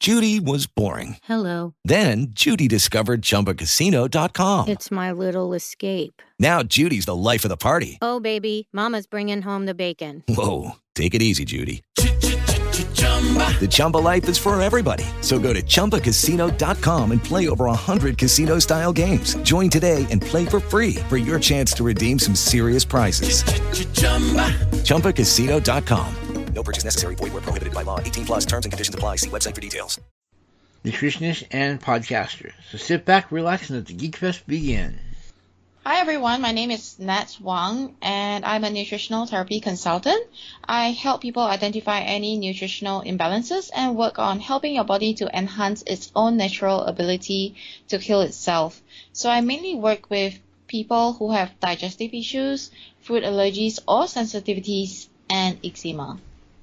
Judy was boring. Hello. Then Judy discovered ChumbaCasino.com. It's my little escape. Now Judy's the life of the party. Oh, baby, mama's bringing home the bacon. Whoa, take it easy, Judy. The Chumba life is for everybody. So go to ChumbaCasino.com and play over 100 casino-style games. Join today and play for free for your chance to redeem some serious prizes. ChumbaCasino.com. No purchase necessary. Void where prohibited by law. 18 plus terms and conditions apply. See website for details. Nutritionists and podcasters. So sit back, relax, and let the Geek Fest begin. Hi everyone, my name is Nat Wang and I'm a nutritional therapy consultant. I help people identify any nutritional imbalances and work on helping your body to enhance its own natural ability to heal itself. So I mainly work with people who have digestive issues, food allergies or sensitivities, and eczema.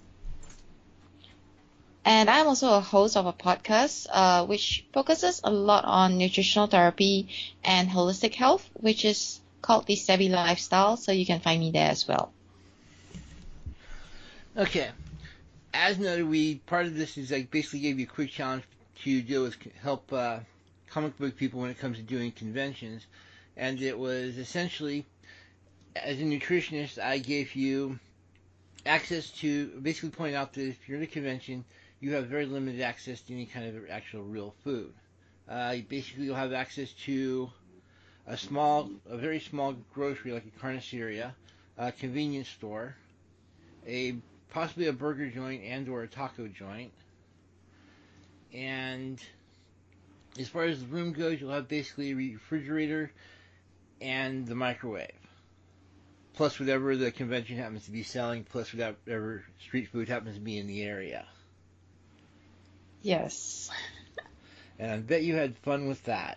And I'm also a host of a podcast which focuses a lot on nutritional therapy and holistic health, which is called The Savvy Lifestyle, so you can find me there as well. Okay. As noted, part of this is basically gave you a quick challenge to deal with help comic book people when it comes to doing conventions. And it was essentially, as a nutritionist, I gave you access to basically point out that if you're at a convention, you have very limited access to any kind of actual real food. Basically, you'll have access to a very small grocery like a carniceria, a convenience store, possibly a burger joint and or a taco joint. And as far as the room goes, you'll have basically a refrigerator and the microwave, plus whatever the convention happens to be selling, plus whatever street food happens to be in the area. Yes. And I bet you had fun with that.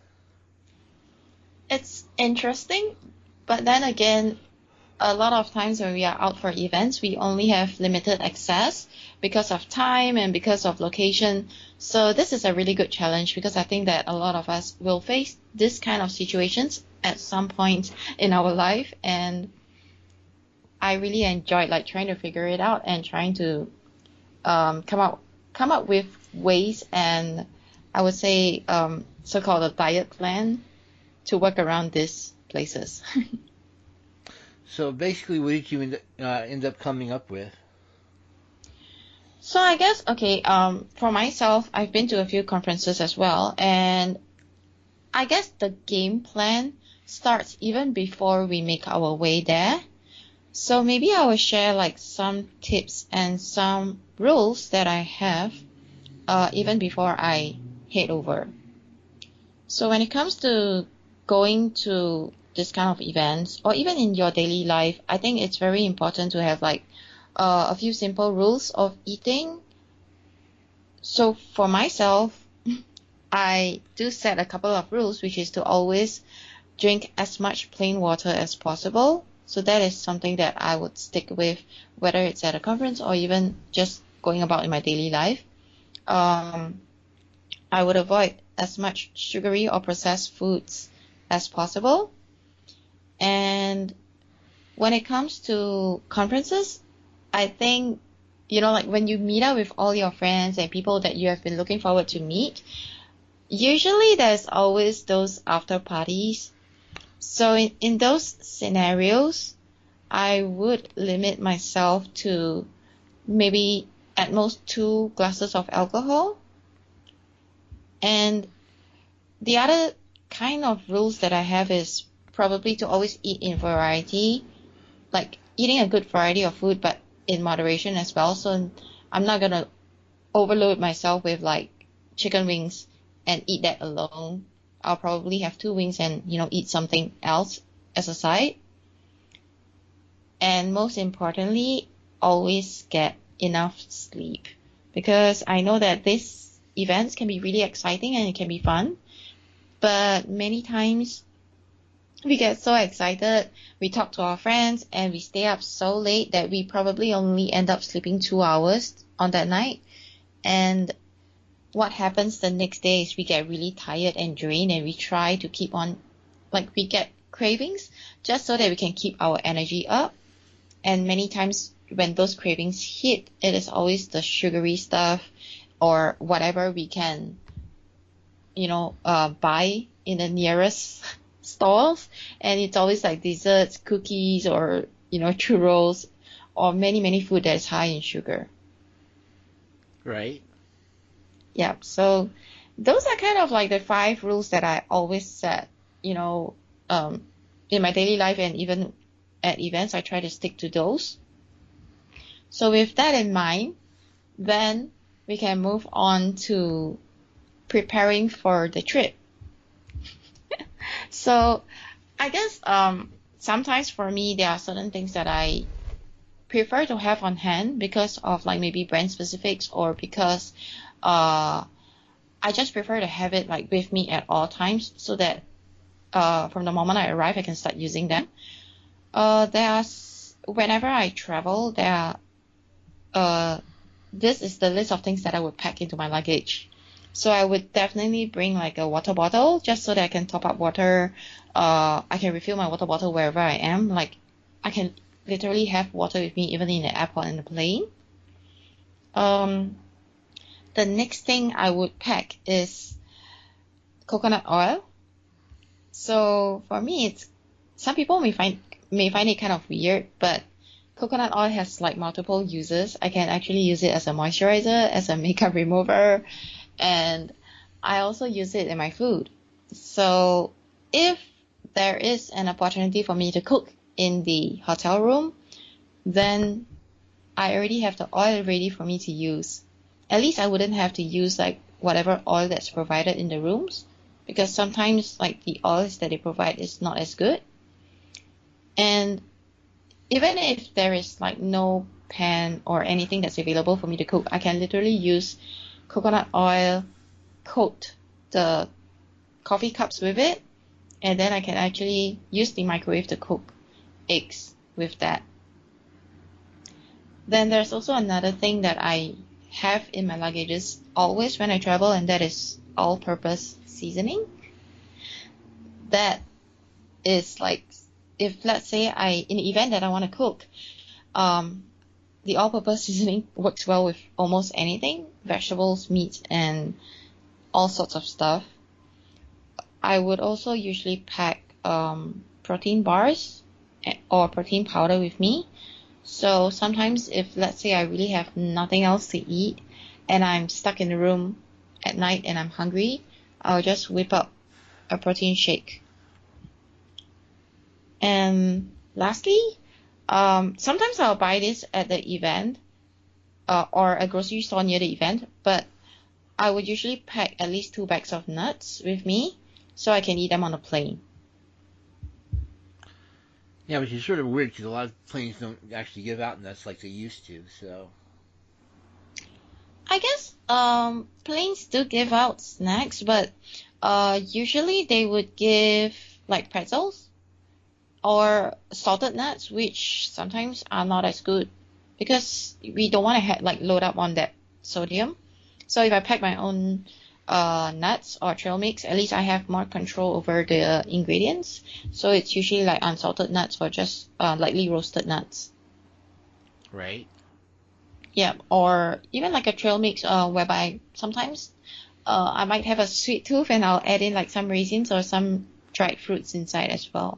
It's interesting, but then again, a lot of times when we are out for events, we only have limited access because of time and because of location. So this is a really good challenge because I think that a lot of us will face this kind of situations at some point in our life, and I really enjoyed trying to figure it out and trying to come up with ways and I would say so-called a diet plan to work around these places. So basically, what did you end up coming up with? So I guess, for myself, I've been to a few conferences as well, and I guess the game plan starts even before we make our way there. So maybe I will share some tips and some rules that I have even before I head over. So when it comes to going to this kind of events or even in your daily life, I think it's very important to have a few simple rules of eating. So for myself, I do set a couple of rules, which is to always drink as much plain water as possible. So that is something that I would stick with, whether it's at a conference or even just going about in my daily life. I would avoid as much sugary or processed foods as possible. And when it comes to conferences, I think, when you meet up with all your friends and people that you have been looking forward to meet, usually there's always those after parties. So in those scenarios, I would limit myself to maybe at most 2 glasses of alcohol. And the other kind of rules that I have is probably to always eat in variety, eating a good variety of food, but in moderation as well. So I'm not going to overload myself with chicken wings and eat that alone. I'll probably have 2 wings and, eat something else as a side. And most importantly, always get enough sleep, because I know that these events can be really exciting and it can be fun, but many times we get so excited, we talk to our friends and we stay up so late that we probably only end up sleeping 2 hours on that night. And what happens the next day is we get really tired and drained, and we try to keep on, we get cravings just so that we can keep our energy up. And many times when those cravings hit, it is always the sugary stuff or whatever we can, buy in the nearest stores. And it's always like desserts, cookies, or, churros, or many, many food that is high in sugar. Right. Yeah. So those are kind of like the 5 rules that I always set, in my daily life, and even at events, I try to stick to those. So with that in mind, then we can move on to preparing for the trip. So I guess sometimes for me, there are certain things that I prefer to have on hand because of like maybe brand specifics, or because I just prefer to have it like with me at all times, so that from the moment I arrive, I can start using them. Whenever I travel, this is the list of things that I would pack into my luggage. So I would definitely bring like a water bottle, just so that I can top up water. I can refill my water bottle wherever I am. Like, I can literally have water with me even in the airport and the plane. The next thing I would pack is coconut oil. So for me, some people may find it kind of weird, but coconut oil has like multiple uses. I can actually use it as a moisturizer, as a makeup remover, and I also use it in my food. So if there is an opportunity for me to cook in the hotel room, then I already have the oil ready for me to use. At least I wouldn't have to use like whatever oil that's provided in the rooms, because sometimes like the oils that they provide is not as good. And even if there is like no pan or anything that's available for me to cook, I can literally use coconut oil, coat the coffee cups with it, and then I can actually use the microwave to cook eggs with that. Then there's also another thing that I have in my luggages always when I travel, and that is all-purpose seasoning. That is like, if let's say in the event that I want to cook, the all-purpose seasoning works well with almost anything, vegetables, meat, and all sorts of stuff. I would also usually pack protein bars or protein powder with me. So sometimes if let's say I really have nothing else to eat and I'm stuck in the room at night and I'm hungry, I'll just whip up a protein shake. And lastly, sometimes I'll buy this at the event or a grocery store near the event, but I would usually pack at least 2 bags of nuts with me so I can eat them on the plane. Yeah, which is sort of weird because a lot of planes don't actually give out nuts like they used to. So I guess planes do give out snacks, but usually they would give like pretzels or salted nuts, which sometimes are not as good because we don't want to load up on that sodium. So if I pack my own nuts or trail mix, at least I have more control over the ingredients. So it's usually like unsalted nuts or just lightly roasted nuts. Right. Yeah, or even like a trail mix whereby sometimes I might have a sweet tooth and I'll add in like some raisins or some dried fruits inside as well.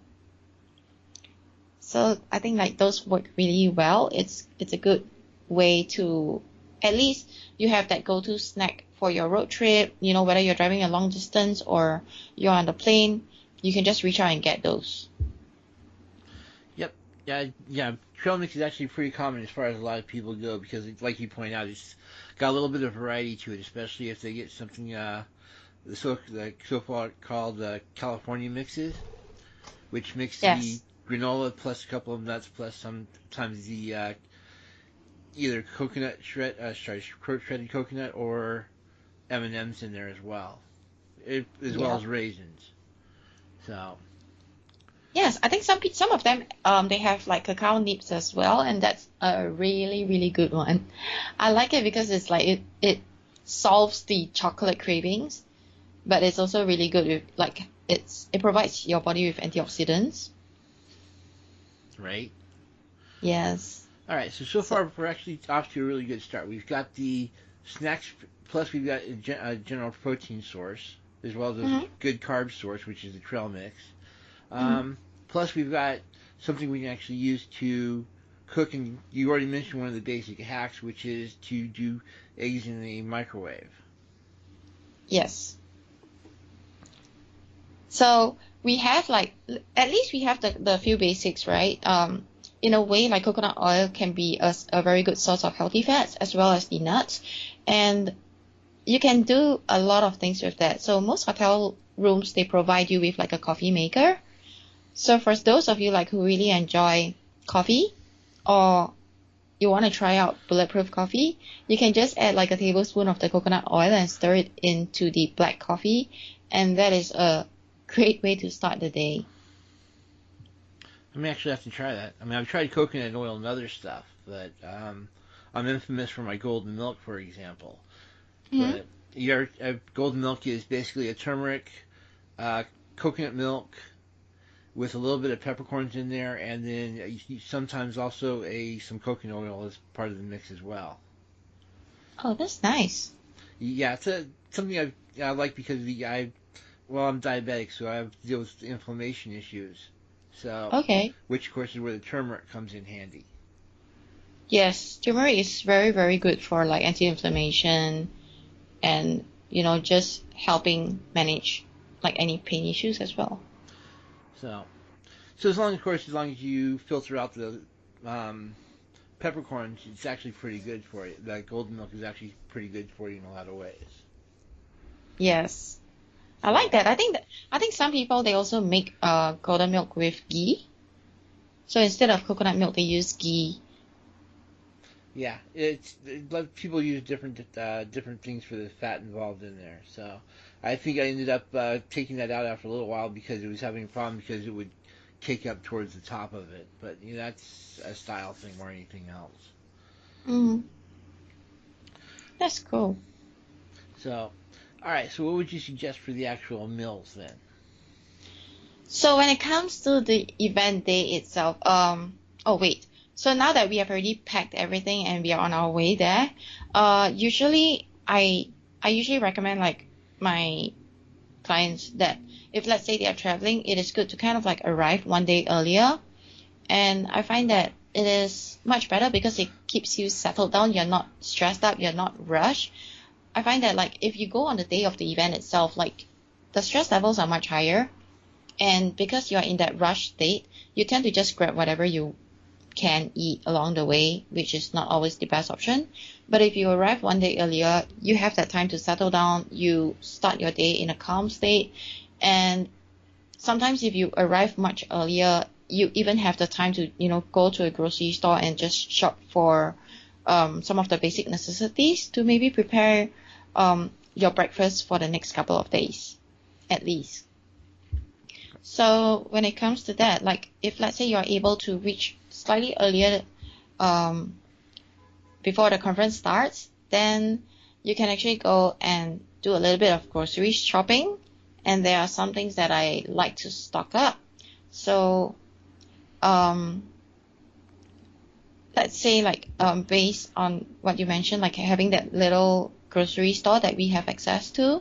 So I think like those work really well. It's a good way to, at least you have that go-to snack for your road trip, whether you're driving a long distance or you're on the plane, you can just reach out and get those. Yep. Yeah. Trail mix is actually pretty common as far as a lot of people go because, like you point out, it's got a little bit of variety to it, especially if they get something the so-called California mixes, which mix the granola plus a couple of nuts plus sometimes the either coconut shredded coconut or M&Ms in there as well, well as raisins. So yes, I think some of them they have like cacao nibs as well, and that's a really really good one. I like it because it's like it solves the chocolate cravings, but it's also really good with like it provides your body with antioxidants. Right. Yes. All right. So far we're actually off to a really good start. We've got the snacks. Plus, we've got a general protein source as well as a good carb source, which is the trail mix. Plus, we've got something we can actually use to cook. And you already mentioned one of the basic hacks, which is to do eggs in the microwave. Yes. So we have at least we have the few basics, right? In a way, like coconut oil can be a very good source of healthy fats as well as the nuts. And you can do a lot of things with that. So most hotel rooms, they provide you with like a coffee maker. So for those of you like who really enjoy coffee or you want to try out bulletproof coffee, you can just add like a tablespoon of the coconut oil and stir it into the black coffee. And that is a great way to start the day. I may actually have to try that. I mean, I've tried coconut oil and other stuff, but I'm infamous for my golden milk, for example. But your golden milk is basically a turmeric, coconut milk with a little bit of peppercorns in there, and then sometimes also some coconut oil as part of the mix as well. Oh, that's nice. Yeah, it's something I like because I'm diabetic, so I have to deal with inflammation issues. So, okay. Which, of course, is where the turmeric comes in handy. Yes, turmeric is very, very good for like anti-inflammation and, just helping manage like any pain issues as well. So as long as you filter out the peppercorns, it's actually pretty good for you. That golden milk is actually pretty good for you in a lot of ways. Yes. I like that. I think some people, they also make golden milk with ghee. So instead of coconut milk, they use ghee. Yeah, people use different things for the fat involved in there. So I think I ended up taking that out after a little while because it was having a problem because it would cake up towards the top of it. But that's a style thing more than anything else. That's cool. So. All right, so what would you suggest for the actual meals then? So when it comes to the event day itself, so now that we have already packed everything and we are on our way there, usually I usually recommend like my clients that if let's say they are traveling, it is good to kind of like arrive one day earlier. And I find that it is much better because it keeps you settled down. You're not stressed up. You're not rushed. I find that like if you go on the day of the event itself, like the stress levels are much higher, and because you are in that rush state, you tend to just grab whatever you can eat along the way, which is not always the best option. But if you arrive one day earlier, you have that time to settle down, you start your day in a calm state, and sometimes if you arrive much earlier, you even have the time to go to a grocery store and just shop for some of the basic necessities to maybe prepare your breakfast for the next couple of days, at least. So when it comes to that, like if let's say you're able to reach slightly earlier before the conference starts, then you can actually go and do a little bit of grocery shopping. And there are some things that I like to stock up. So let's say like based on what you mentioned, like having that little grocery store that we have access to,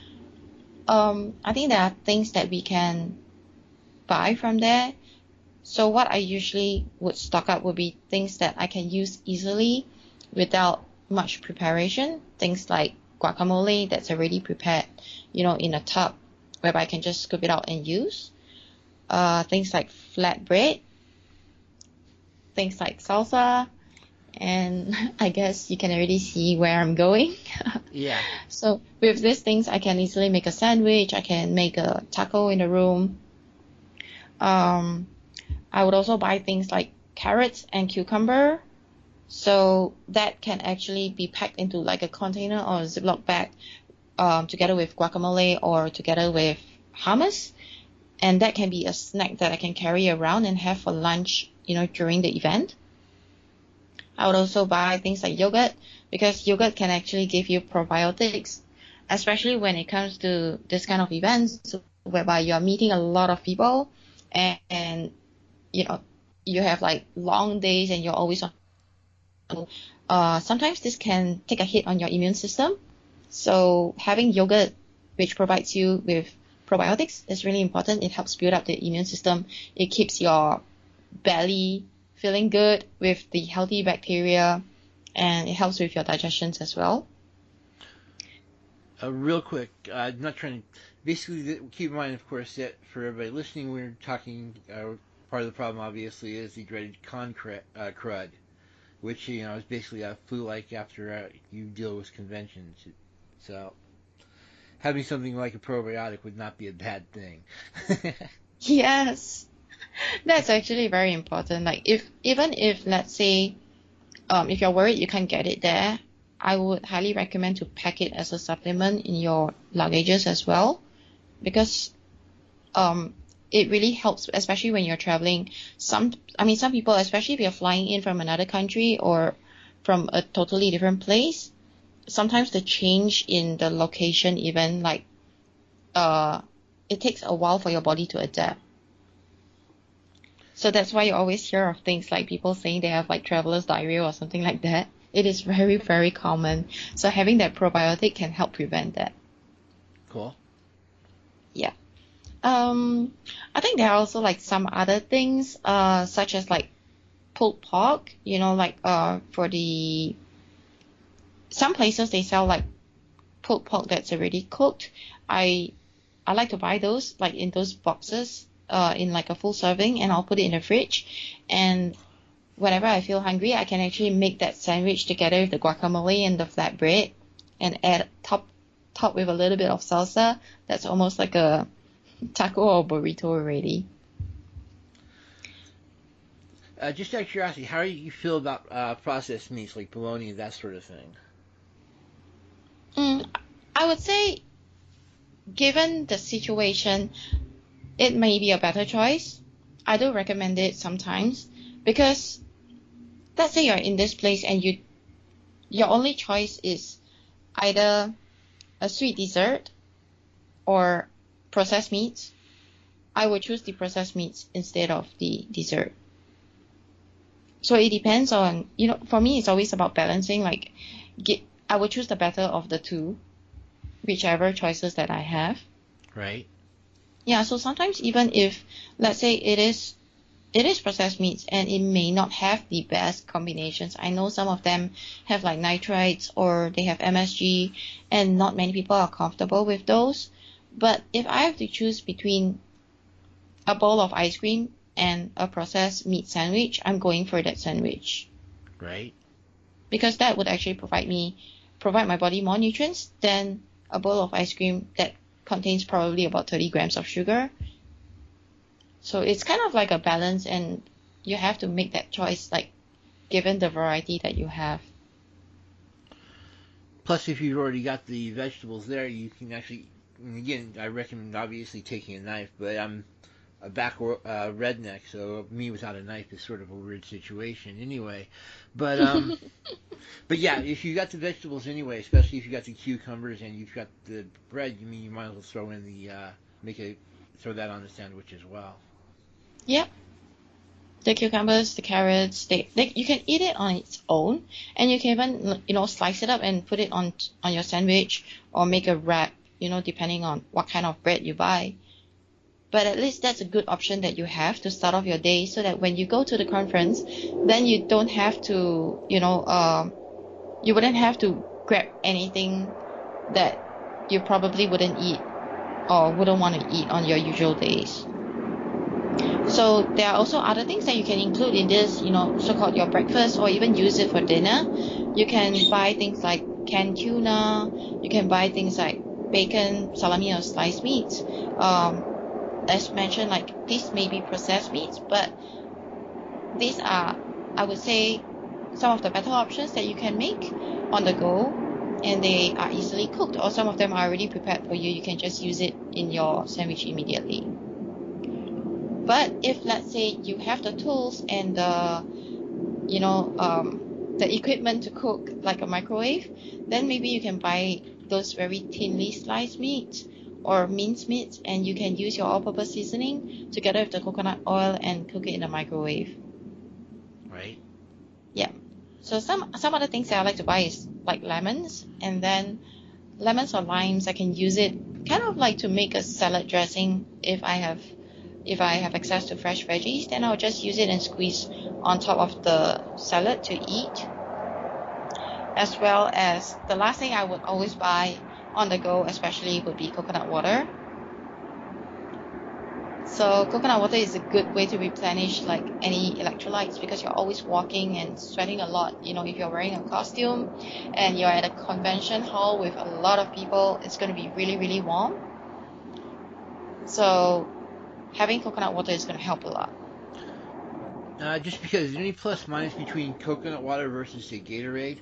I think there are things that we can buy from there. So what I usually would stock up would be things that I can use easily without much preparation. Things like guacamole that's already prepared, in a tub whereby I can just scoop it out and use. Things like flatbread, things like salsa, and I guess you can already see where I'm going. Yeah. So with these things, I can easily make a sandwich. I can make a taco in the room. I would also buy things like carrots and cucumber. So that can actually be packed into like a container or a Ziploc bag together with guacamole or together with hummus. And that can be a snack that I can carry around and have for lunch, during the event. I would also buy things like yogurt because yogurt can actually give you probiotics, especially when it comes to this kind of events whereby you're meeting a lot of people and you have like long days and you're always on Sometimes this can take a hit on your immune system. So having yogurt, which provides you with probiotics, is really important. It helps build up the immune system. It keeps your belly feeling good with the healthy bacteria, and it helps with your digestions as well. Real quick, I'm not trying to. Basically, keep in mind, of course, that for everybody listening, we're talking. Part of the problem, obviously, is the dreaded crud, which is basically a flu-like after you deal with conventions. So, having something like a probiotic would not be a bad thing. Yes, that's actually very important. Like even if let's say if you're worried you can't get it there, I would highly recommend to pack it as a supplement in your luggages as well, because it really helps, especially when you're traveling. Some people, especially if you're flying in from another country or from a totally different place, sometimes the change in the location, even like it takes a while for your body to adapt. So that's why you always hear of things like people saying they have like traveler's diarrhea or something like that. It is very, very common. So having that probiotic can help prevent that. Cool. Yeah. I think there are also like some other things, such as like pulled pork, like for some places they sell like pulled pork that's already cooked. I like to buy those like in those boxes, in like a full serving, and I'll put it in the fridge. And whenever I feel hungry, I can actually make that sandwich together with the guacamole and the flatbread, and add top with a little bit of salsa. That's almost like a taco or burrito already. Just out of curiosity, how do you feel about processed meats like bologna, that sort of thing? I would say, given the situation, it may be a better choice. I do recommend it sometimes, because let's say you're in this place and your only choice is either a sweet dessert or processed meats. I would choose the processed meats instead of the dessert. So it depends on, for me it's always about balancing, like I would choose the better of the two, whichever choices that I have. Right. Yeah, so sometimes even if, let's say it is processed meats and it may not have the best combinations. I know some of them have like nitrites or they have MSG, and not many people are comfortable with those. But if I have to choose between a bowl of ice cream and a processed meat sandwich, I'm going for that sandwich. Right. Because that would actually provide my body more nutrients than a bowl of ice cream that contains probably about 30 grams of sugar. So it's kind of like a balance, and you have to make that choice, like, given the variety that you have. Plus, if you've already got the vegetables there, you can actually, and again, I recommend obviously taking a knife, but I'm a redneck, so me without a knife is sort of a weird situation anyway. But but yeah, if you got the vegetables anyway, especially if you got the cucumbers and you've got the bread, you might as well throw in throw that on the sandwich as well. Yep. The cucumbers, the carrots, you can eat it on its own, and you can even slice it up and put it on your sandwich, or make a wrap, depending on what kind of bread you buy. But at least that's a good option that you have to start off your day, so that when you go to the conference, then you don't have to, you wouldn't have to grab anything that you probably wouldn't eat or wouldn't want to eat on your usual days. So there are also other things that you can include in this, so-called your breakfast, or even use it for dinner. You can buy things like canned tuna. You can buy things like bacon, salami, or sliced meats. As mentioned, like, these may be processed meats, but these are, I would say, some of the better options that you can make on the go, and they are easily cooked, or some of them are already prepared for you. You can just use it in your sandwich immediately. But if, let's say, you have the tools and the equipment to cook, like a microwave, then maybe you can buy those very thinly sliced meats or minced meats, and you can use your all-purpose seasoning together with the coconut oil and cook it in the microwave. Right. Yeah. So some other things that I like to buy is like lemons, and then lemons or limes, I can use it kind of like to make a salad dressing. If I have access to fresh veggies, then I'll just use it and squeeze on top of the salad to eat. As well as the last thing I would always buy on the go, especially, would be coconut water. So coconut water is a good way to replenish like any electrolytes, because you're always walking and sweating a lot. You know, if you're wearing a costume and you're at a convention hall with a lot of people, it's going to be really, really warm. So having coconut water is going to help a lot. Just because, is there any plus minus between coconut water versus, say, Gatorade?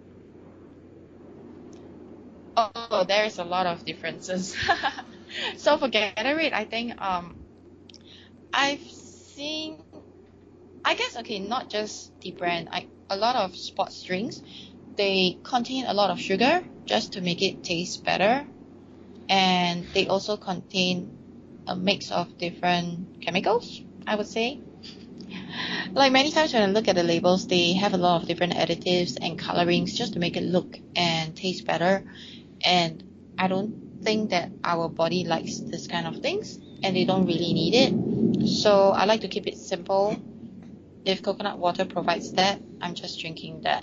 Oh, there's a lot of differences. So for Gatorade, I think I've seen, I guess, okay, not just the brand, a lot of sports drinks, they contain a lot of sugar just to make it taste better, and they also contain a mix of different chemicals, I would say. Like many times when I look at the labels, they have a lot of different additives and colorings just to make it look and taste better, and I don't think that our body likes this kind of things, and they don't really need it. So I like to keep it simple. If coconut water provides that, I'm just drinking that.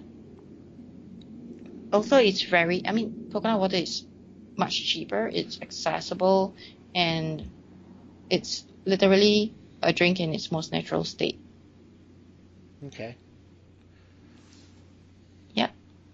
Also, coconut water is much cheaper, it's accessible, and it's literally a drink in its most natural state. Okay. Yep.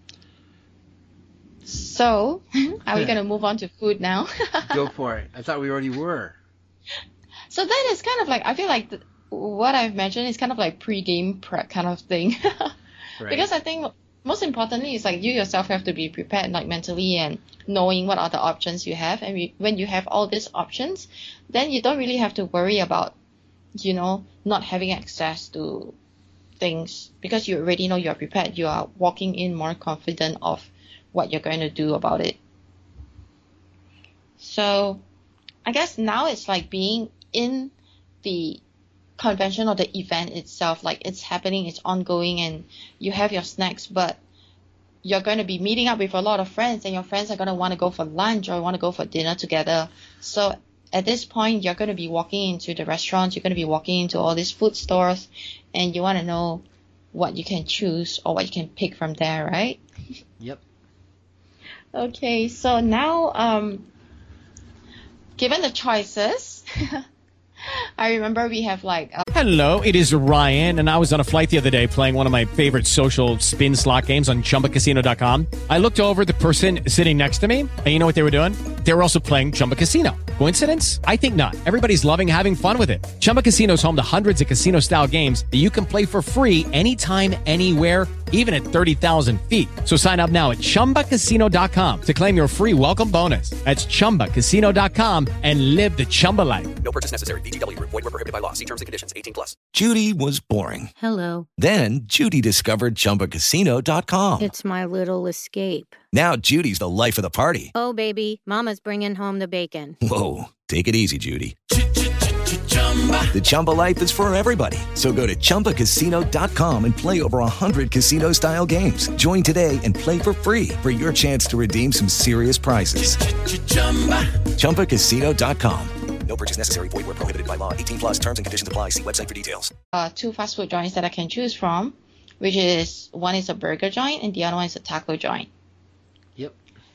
So, are we going to move on to food now? Go for it. I thought we already were. So that is kind of like, I feel like what I've mentioned is kind of like pre-game prep kind of thing. Right. Because I think most importantly is like you yourself have to be prepared like mentally and knowing what are the options you have. And when you have all these options, then you don't really have to worry about, not having access to things, because you already know you're prepared. You are walking in more confident of what you're going to do about it. So I guess now it's like being in the convention or the event itself, like it's happening, it's ongoing, and you have your snacks, but you're going to be meeting up with a lot of friends, and your friends are going to want to go for lunch or want to go for dinner together. So at this point, you're going to be walking into the restaurants, you're going to be walking into all these food stores, and you want to know what you can choose or what you can pick from there, right? Yep. Okay, so now, given the choices, I remember we have like... Hello, it is Ryan, and I was on a flight the other day playing one of my favorite social spin slot games on ChumbaCasino.com. I looked over at the person sitting next to me, and you know what they were doing? They were also playing Chumba Casino. Coincidence? I think not. Everybody's loving having fun with it. Chumba Casino is home to hundreds of casino-style games that you can play for free anytime, anywhere, even at 30,000 feet. So sign up now at ChumbaCasino.com to claim your free welcome bonus. That's ChumbaCasino.com and live the Chumba life. No purchase necessary. VGW. Void where prohibited by law. See terms and conditions. 18+. Judy was boring. Hello. Then Judy discovered ChumbaCasino.com. It's my little escape. Now Judy's the life of the party. Oh, baby, mama's bringing home the bacon. Whoa, take it easy, Judy. The Chumba life is for everybody. So go to ChumbaCasino.com and play over 100 casino-style games. Join today and play for free for your chance to redeem some serious prizes. ChumbaCasino.com. No purchase necessary. Void where prohibited by law. 18+. Terms and conditions apply. See website for details. Two fast food joints that I can choose from, which is one is a burger joint and the other one is a taco joint. Yep.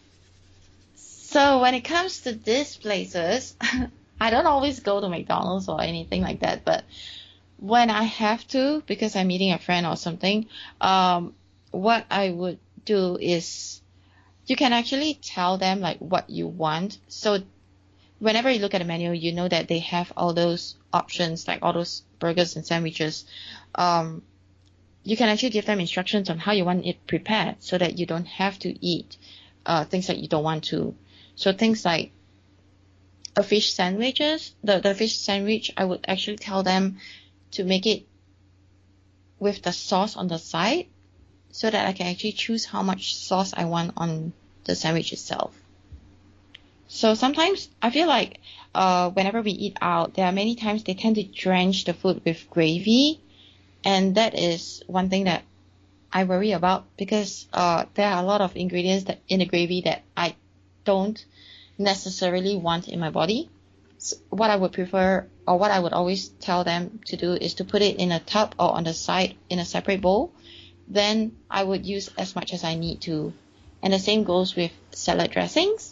So when it comes to these places, I don't always go to McDonald's or anything like that, but when I have to, because I'm meeting a friend or something, what I would do is you can actually tell them like what you want. So whenever you look at the menu, you know that they have all those options, like all those burgers and sandwiches. You can actually give them instructions on how you want it prepared so that you don't have to eat things that you don't want to. So things like a fish sandwiches, the fish sandwich, I would actually tell them to make it with the sauce on the side so that I can actually choose how much sauce I want on the sandwich itself. So sometimes I feel like whenever we eat out, there are many times they tend to drench the food with gravy, and that is one thing that I worry about, because there are a lot of ingredients that in the gravy that I don't necessarily want in my body. So what I would prefer, or what I would always tell them to do, is to put it in a tub or on the side in a separate bowl. Then I would use as much as I need to. And the same goes with salad dressings.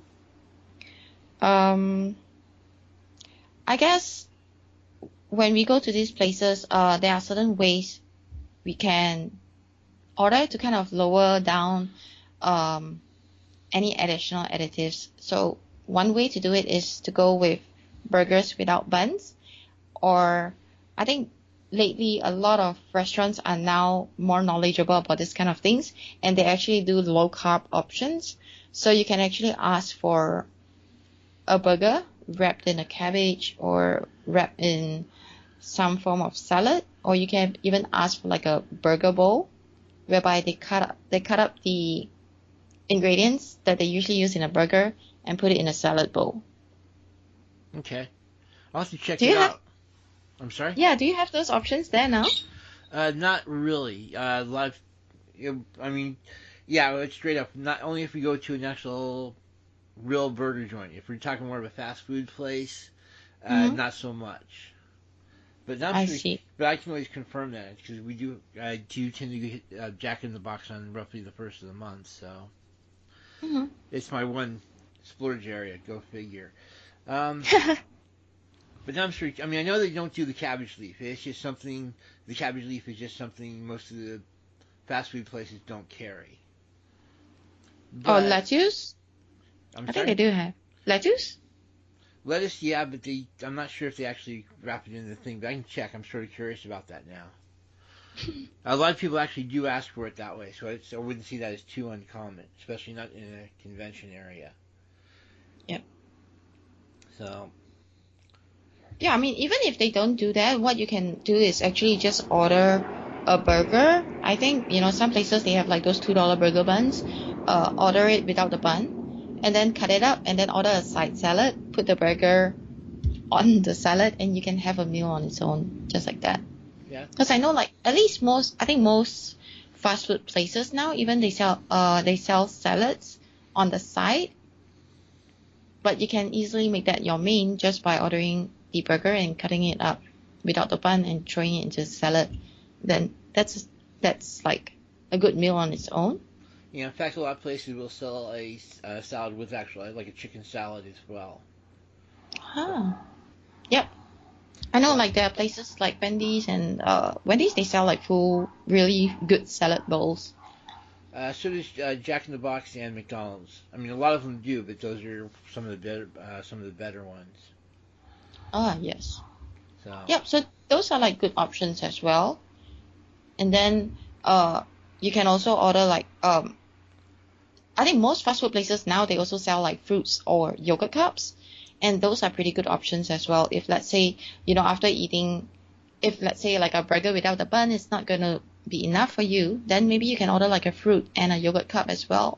I guess when we go to these places, there are certain ways we can order to kind of lower down any additional additives. So one way to do it is to go with burgers without buns, or I think lately a lot of restaurants are now more knowledgeable about this kind of things, and they actually do low carb options. So you can actually ask for a burger wrapped in a cabbage or wrapped in some form of salad, or you can even ask for like a burger bowl, whereby they cut up the ingredients that they usually use in a burger and put it in a salad bowl. Okay. I'll have to check it out. I'm sorry? Yeah, do you have those options there now? Not really. A lot of, I mean, yeah, it's straight up. Not only if we go to an actual real burger joint. If we're talking more of a fast food place, not so much. But I see. But I can always confirm that, because I do tend to get Jack in the Box on roughly the first of the month, so it's my one splurge area. Go figure. But I'm sure. I mean, I know they don't do the cabbage leaf. It's just something. The cabbage leaf is just something most of the fast food places don't carry. But, lettuce? I think they do have lettuce. Lettuce, yeah, but I'm not sure if they actually wrap it in the thing. But I can check. I'm sort of curious about that now. A lot of people actually do ask for it that way, so I wouldn't see that as too uncommon, especially not in a convention area. Yep. So. Yeah, I mean, even if they don't do that, what you can do is actually just order a burger. I think, some places they have like those $2 burger buns. Order it without the bun, and then cut it up, and then order a side salad, put the burger on the salad, and you can have a meal on its own, just like that. Yeah. Because I know, like, at least most fast food places now, even they sell salads on the side, but you can easily make that your main just by ordering the burger and cutting it up without the bun and throwing it into the salad. Then that's like a good meal on its own. Yeah, in fact, a lot of places will sell a salad with actually like a chicken salad as well. Huh. Yep. I know, like, there are places like Wendy's and Wendy's, they sell like full, really good salad bowls. So does Jack in the Box and McDonald's. I mean, a lot of them do, but those are some of the better ones. Ah, yes. So. Yep. So those are like good options as well. And then you can also order like I think most fast food places now, they also sell like fruits or yogurt cups, and those are pretty good options as well. If let's say, after eating, if let's say like a burger without the bun is not going to be enough for you, then maybe you can order like a fruit and a yogurt cup as well.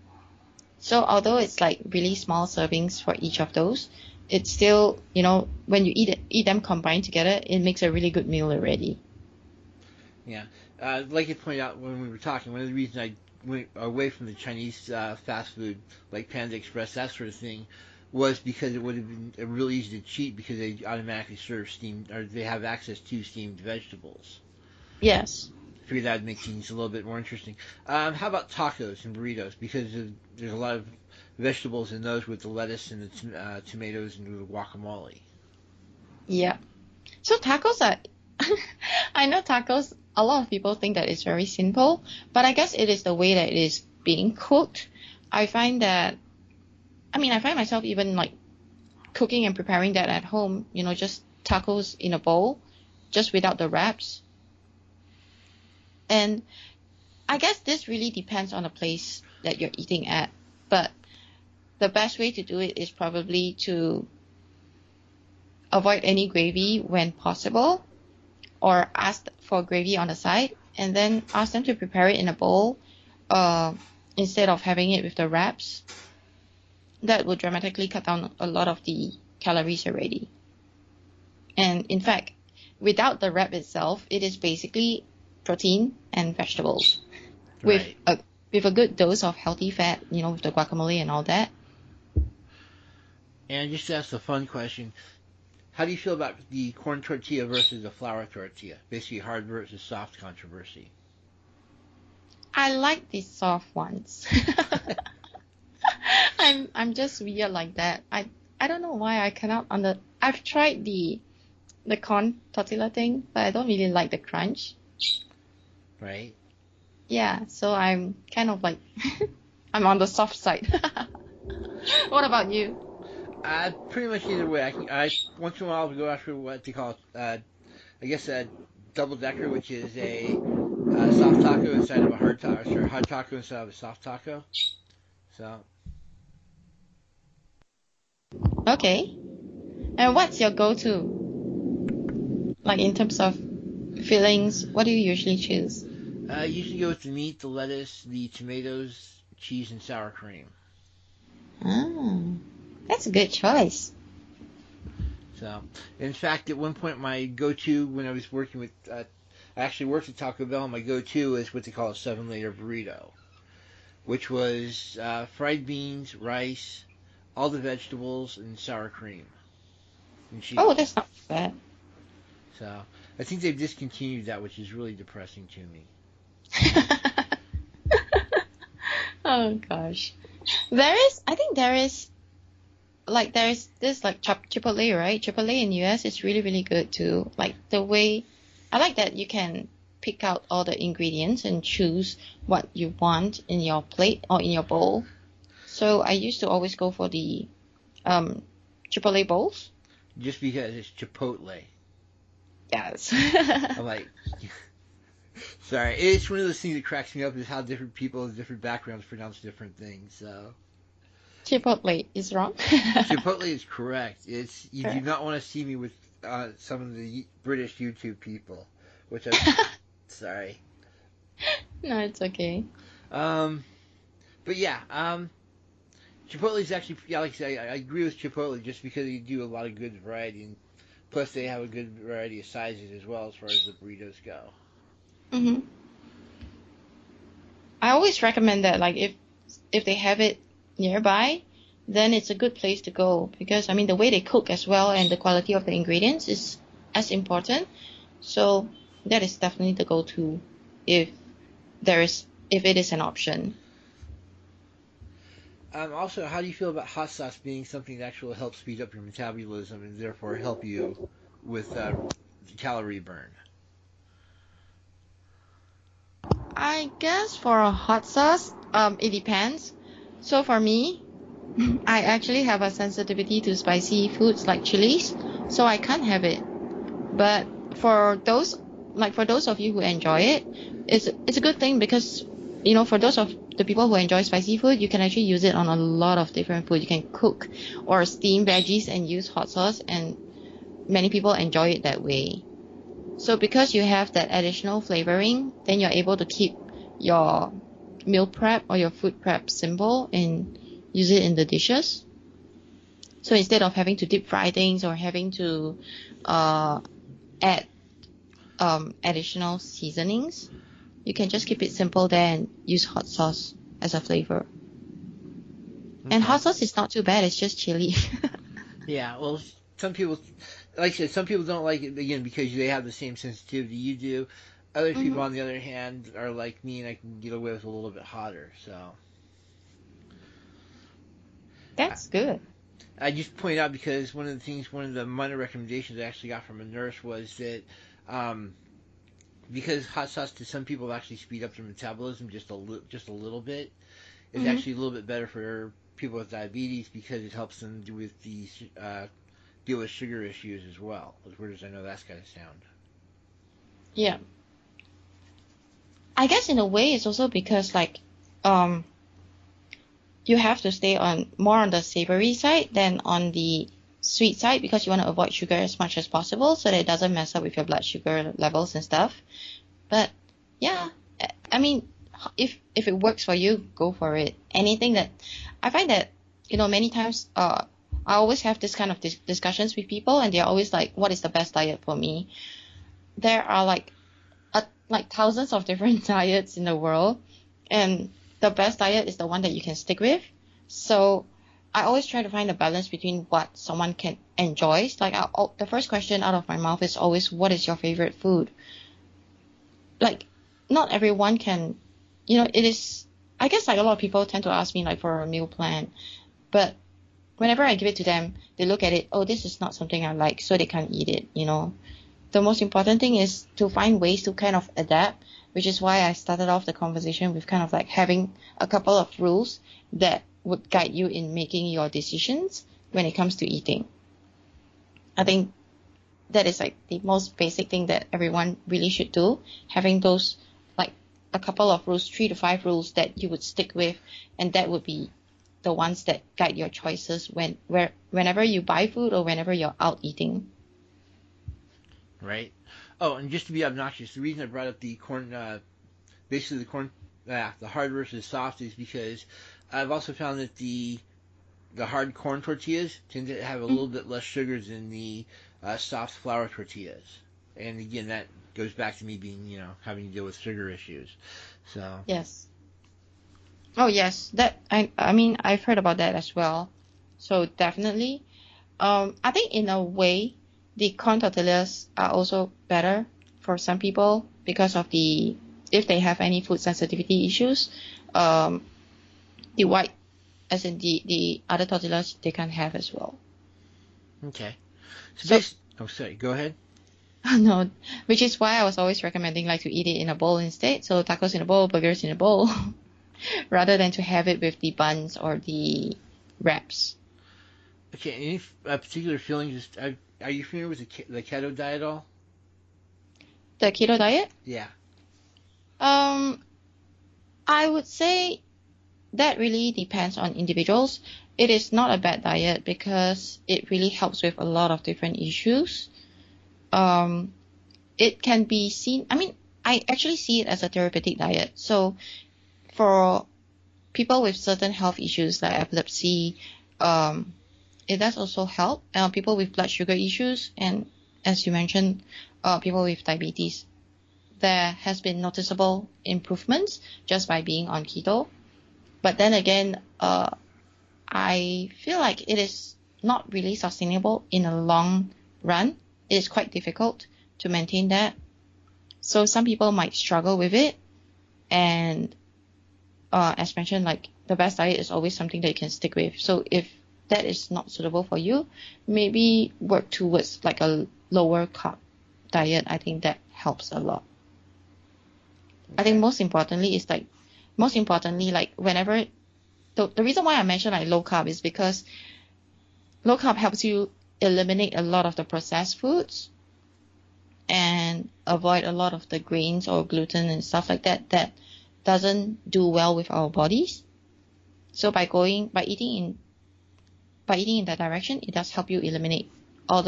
So although it's like really small servings for each of those, it's still, when you eat them combined together, it makes a really good meal already. Yeah. Like you pointed out when we were talking, one of the reasons I went away from the Chinese fast food, like Panda Express, that sort of thing, was because it would have been real easy to cheat, because they automatically serve steamed, or they have access to steamed vegetables. Yes. I figured that would make things a little bit more interesting. How about tacos and burritos? Because there's a lot of vegetables in those with the lettuce and the tomatoes and the guacamole. Yeah. So tacos are... I know tacos, a lot of people think that it's very simple, but I guess it is the way that it is being cooked. I find myself even like cooking and preparing that at home, just tacos in a bowl, just without the wraps. And I guess this really depends on the place that you're eating at, but the best way to do it is probably to avoid any gravy when possible, or ask for gravy on the side, and then ask them to prepare it in a bowl instead of having it with the wraps. That would dramatically cut down a lot of the calories already. And in fact, without the wrap itself, it is basically protein and vegetables Right. with a good dose of healthy fat, with the guacamole and all that. And just to ask a fun question, how do you feel about the corn tortilla versus the flour tortilla? Basically, hard versus soft controversy. I like the soft ones. I'm just weird like that. I don't know why I cannot I've tried the corn tortilla thing, but I don't really like the crunch. Right. Yeah, so I'm kind of like I'm on the soft side. What about you? Pretty much either way. I once in a while go after what they call, I guess a double decker, which is a soft taco inside of a hard taco, or hard taco inside of a soft taco. So Okay. And what's your go-to? Like in terms of fillings, what do you usually choose? I usually go with the meat, the lettuce, the tomatoes, cheese, and sour cream. Ah, that's a good choice. So, in fact, at one point, my go-to when I was working with, I actually worked at Taco Bell. My go-to is what they call a 7-layer burrito, which was fried beans, rice, all the vegetables, and sour cream and cheese. Oh, that's not bad. So, I think they've discontinued that, which is really depressing to me. Oh gosh. I think there is this like Chipotle, right? Chipotle in US is really, really good too. Like the way, I like that you can pick out all the ingredients and choose what you want in your plate or in your bowl. So I used to always go for the Chipotle bowls. Just because it's Chipotle. Yes. I'm like, sorry. It's one of those things that cracks me up is how different people with different backgrounds pronounce different things. So Chipotle is wrong. Chipotle is correct. It's you Correct. do not want to see me with some of the British YouTube people, which I'm sorry. No, it's okay. But yeah, Chipotle is actually, yeah, like I say, I agree with Chipotle just because they do a lot of good variety, and plus they have a good variety of sizes as well as far as the burritos go. hmm I always recommend that, like if they have it nearby, then it's a good place to go because I mean the way they cook as well and the quality of the ingredients is as important. So that is definitely the go-to if it is an option. Also, how do you feel about hot sauce being something that actually helps speed up your metabolism and therefore help you with calorie burn? I guess for a hot sauce, it depends. So for me, I actually have a sensitivity to spicy foods like chilies, so I can't have it. But for those of you who enjoy it, it's a good thing because for those of the people who enjoy spicy food, you can actually use it on a lot of different food. You can cook or steam veggies and use hot sauce, and many people enjoy it that way. So because you have that additional flavoring, then you're able to keep your meal prep or your food prep simple and use it in the dishes. So instead of having to deep fry things or having to add additional seasonings, you can just keep it simple there and use hot sauce as a flavor. And hot sauce is not too bad, it's just chili. Yeah, well, some people, like I said, some people don't like it, again, because they have the same sensitivity you do. Other people, on the other hand, are like me, and I can get away with a little bit hotter, so. That's good. I just point out because one of the minor recommendations I actually got from a nurse was that because hot sauce to some people actually speed up their metabolism just a little bit, it's actually a little bit better for people with diabetes because it helps them deal with sugar issues as well. As weird as I know that's gotta sound. Yeah. I guess in a way it's also because you have to stay more on the savory side than on the sweet side because you want to avoid sugar as much as possible so that it doesn't mess up with your blood sugar levels and stuff. But yeah, I mean, if it works for you, go for it. Anything that I find that many times I always have this kind of discussions with people and they're always like, what is the best diet for me? There are like thousands of different diets in the world, and the best diet is the one that you can stick with. So I always try to find a balance between what someone can enjoy. Like the first question out of my mouth is always, what is your favorite food? Like, not everyone can, it is, I guess like a lot of people tend to ask me like for a meal plan, but whenever I give it to them, they look at it, oh, this is not something I like, so they can't eat it. The most important thing is to find ways to kind of adapt, which is why I started off the conversation with kind of like having a couple of rules that would guide you in making your decisions when it comes to eating. I think that is like the most basic thing that everyone really should do, having those like a couple of rules, 3 to 5 rules that you would stick with, and that would be the ones that guide your choices whenever you buy food or whenever you're out eating. Right. Oh, and just to be obnoxious, the reason I brought up the corn, basically the hard versus soft, is because I've also found that the hard corn tortillas tend to have a little bit less sugars than the soft flour tortillas. And again, that goes back to me being, having to deal with sugar issues. So. Yes. Oh yes, that I mean I've heard about that as well. So definitely, I think in a way the corn tortillas are also better for some people because of if they have any food sensitivity issues, the white, as in the other tortillas, they can have as well. Okay. So sorry, go ahead. No, which is why I was always recommending like to eat it in a bowl instead. So tacos in a bowl, burgers in a bowl, rather than to have it with the buns or the wraps. Okay, any particular feelings? Are you familiar with the keto diet at all? The keto diet? Yeah. I would say that really depends on individuals. It is not a bad diet because it really helps with a lot of different issues. It can be seen, I actually see it as a therapeutic diet. So for people with certain health issues like epilepsy, it does also help. People with blood sugar issues, and as you mentioned, people with diabetes. There has been noticeable improvements just by being on keto. But then again, I feel like it is not really sustainable in a long run. It is quite difficult to maintain that. So some people might struggle with it. And as mentioned, like the best diet is always something that you can stick with. So if that is not suitable for you, maybe work towards like a lower carb diet. I think that helps a lot. Okay. I think most importantly, whenever the reason why I mentioned like low carb is because low carb helps you eliminate a lot of the processed foods and avoid a lot of the grains or gluten and stuff like that doesn't do well with our bodies. So by eating in that direction, it does help you eliminate all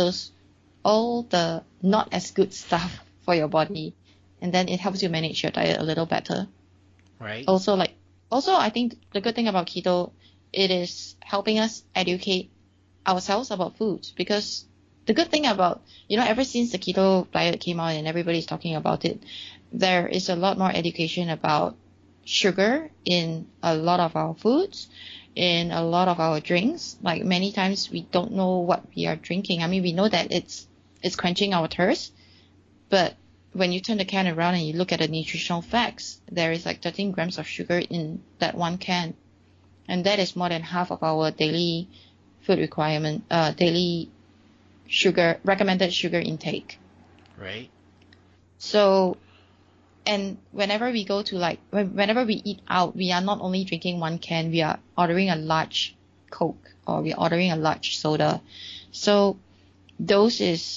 the not as good stuff for your body, and then it helps you manage your diet a little better. Right. Also, I think the good thing about keto, it is helping us educate ourselves about foods, because the good thing about, ever since the keto diet came out and everybody's talking about it, there is a lot more education about sugar in a lot of our foods, in a lot of our drinks. Like many times we don't know what we are drinking. We know that it's quenching our thirst, but when you turn the can around and you look at the nutritional facts, there is like 13 grams of sugar in that one can. And that is more than half of our daily food requirement, daily recommended sugar intake. Right. So, and whenever we go to whenever we eat out, we are not only drinking one can, we are ordering a large Coke or we are ordering a large soda. So those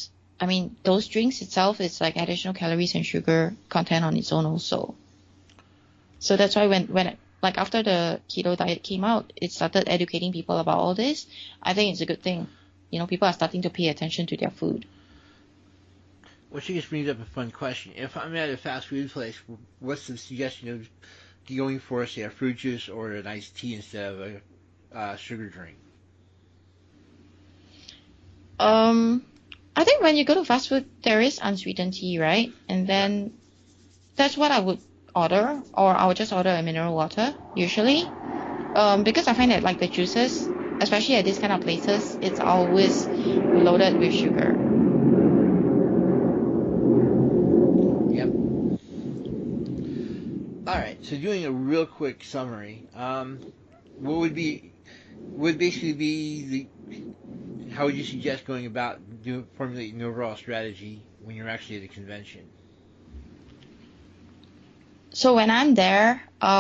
drinks itself is like additional calories and sugar content on its own also. So that's why when after the keto diet came out, it started educating people about all this. I think it's a good thing. People are starting to pay attention to their food. Which just brings up a fun question. If I'm at a fast food place, what's the suggestion of going for, say, a fruit juice or an iced tea instead of a sugar drink? I think when you go to fast food, there is unsweetened tea, right? And then that's what I would order, or I would just order a mineral water usually. Because I find that like the juices, especially at these kind of places, it's always loaded with sugar. Yep. All right. So doing a real quick summary, what would basically be how would you suggest going about formulating an overall strategy when you're actually at a convention? So when I'm there,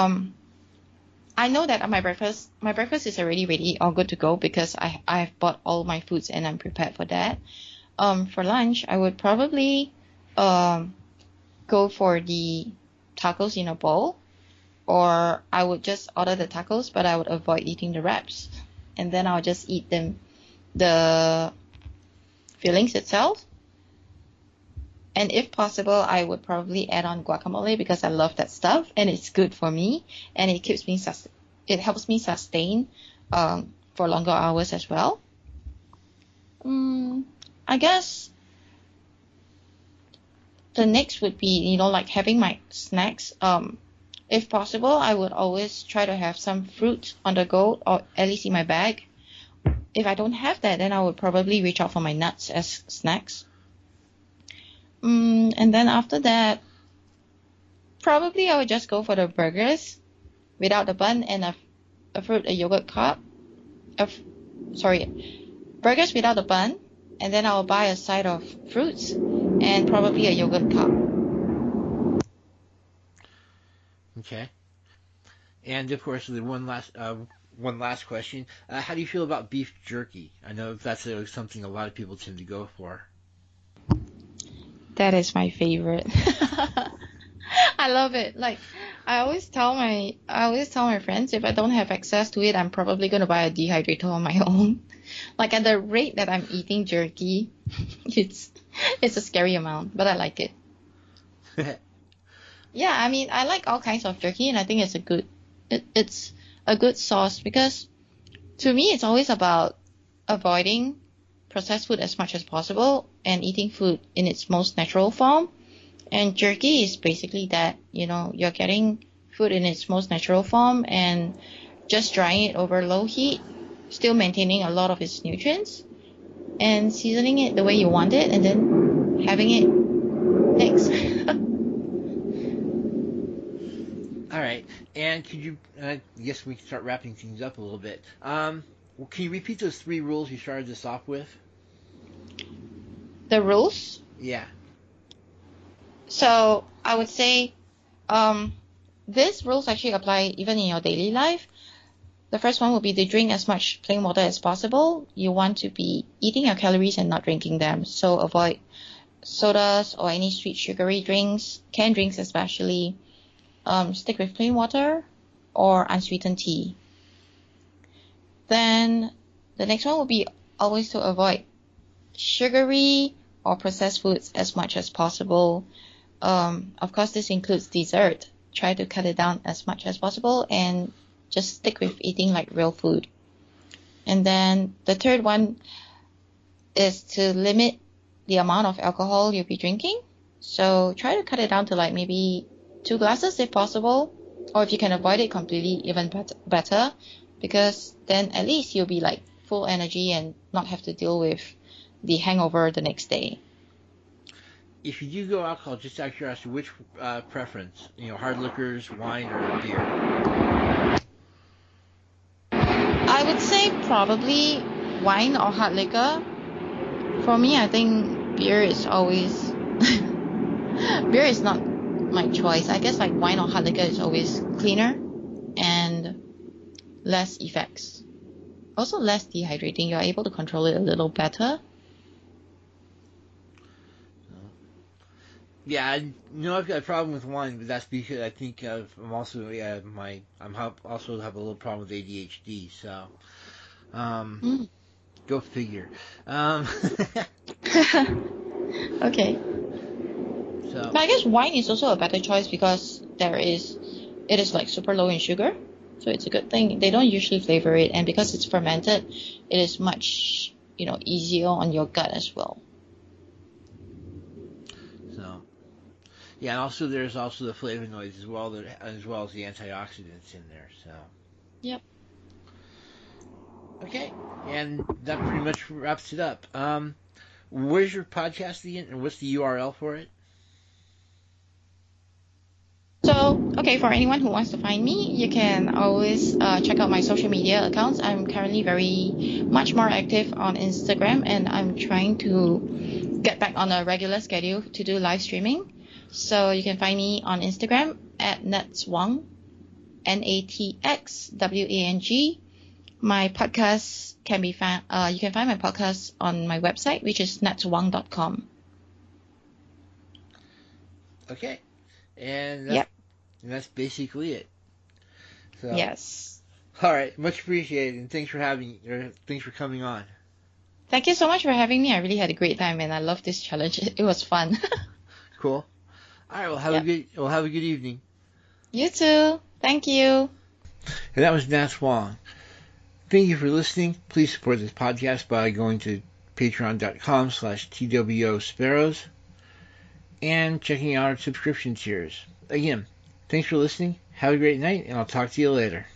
I know that my breakfast is already ready or good to go because I've bought all my foods and I'm prepared for that. For lunch, I would probably go for the tacos in a bowl, or I would just order the tacos, but I would avoid eating the wraps, and then I'll just eat the fillings itself. And if possible, I would probably add on guacamole because I love that stuff and it's good for me and it helps me sustain for longer hours as well. I guess the next would be, like having my snacks. If possible, I would always try to have some fruit on the go, or at least in my bag. If I don't have that, then I would probably reach out for my nuts as snacks. And then after that, probably I would just go for the burgers without the bun and a yogurt cup. Burgers without the bun, and then I'll buy a side of fruits and probably a yogurt cup. Okay. And of course, the one last question: how do you feel about beef jerky? I know that's something a lot of people tend to go for. That is my favorite. I love it. Like, I always tell my friends if I don't have access to it, I'm probably gonna buy a dehydrator on my own. Like at the rate that I'm eating jerky, it's a scary amount, but I like it. Yeah, I mean, I like all kinds of jerky, and I think it's a good sauce because to me it's always about avoiding processed food as much as possible and eating food in its most natural form. And jerky is basically that, you're getting food in its most natural form and just drying it over low heat, still maintaining a lot of its nutrients, and seasoning it the way you want it, and then having it next. All right. And could you, I guess we can start wrapping things up a little bit. Can you repeat those 3 rules you started this off with? The rules? Yeah. So I would say these rules actually apply even in your daily life. The first one would be to drink as much plain water as possible. You want to be eating your calories and not drinking them. So avoid sodas or any sweet sugary drinks, canned drinks especially. Stick with plain water or unsweetened tea. Then the next one would be always to avoid sugary or processed foods as much as possible. Of course, this includes dessert. Try to cut it down as much as possible and just stick with eating like real food. And then the third one is to limit the amount of alcohol you'll be drinking. So try to cut it down to like maybe 2 glasses if possible, or if you can avoid it completely, even better, because then at least you'll be like full energy and not have to deal with the hangover the next day. If you do go alcohol, just out of curiosity, which preference? Hard liquors, wine, or beer? I would say probably wine or hard liquor. For me, I think beer is always beer is not my choice. I guess like wine or hard liquor is always cleaner and less effects. Also less dehydrating. You're able to control it a little better. Yeah, I've got a problem with wine, but that's because I think I'm also also have a little problem with ADHD. So, go figure. Okay. So, But I guess wine is also a better choice because it is like super low in sugar, so it's a good thing. They don't usually flavor it, and because it's fermented, it is much easier on your gut as well. So, Yeah, and also there's also the flavonoids as well, as well as the antioxidants in there. So. Yep. Okay, and that pretty much wraps it up. Where's your podcast again, and what's the URL for it? So, okay, for anyone who wants to find me, you can always check out my social media accounts. I'm currently very much more active on Instagram, and I'm trying to get back on a regular schedule to do live streaming. So you can find me on Instagram at natswang, NATXWANG. My podcast can be found. You can find my podcast on my website, which is natswang.com. Okay, and that's basically it. So, yes. All right, much appreciated, and thanks for coming on. Thank you so much for having me. I really had a great time, and I love this challenge. It was fun. Cool. All right, well have a good evening. You too. Thank you. And that was Nat Wong. Thank you for listening. Please support this podcast by going to patreon.com/TWOsparrows and checking out our subscription tiers. Again, thanks for listening. Have a great night, and I'll talk to you later.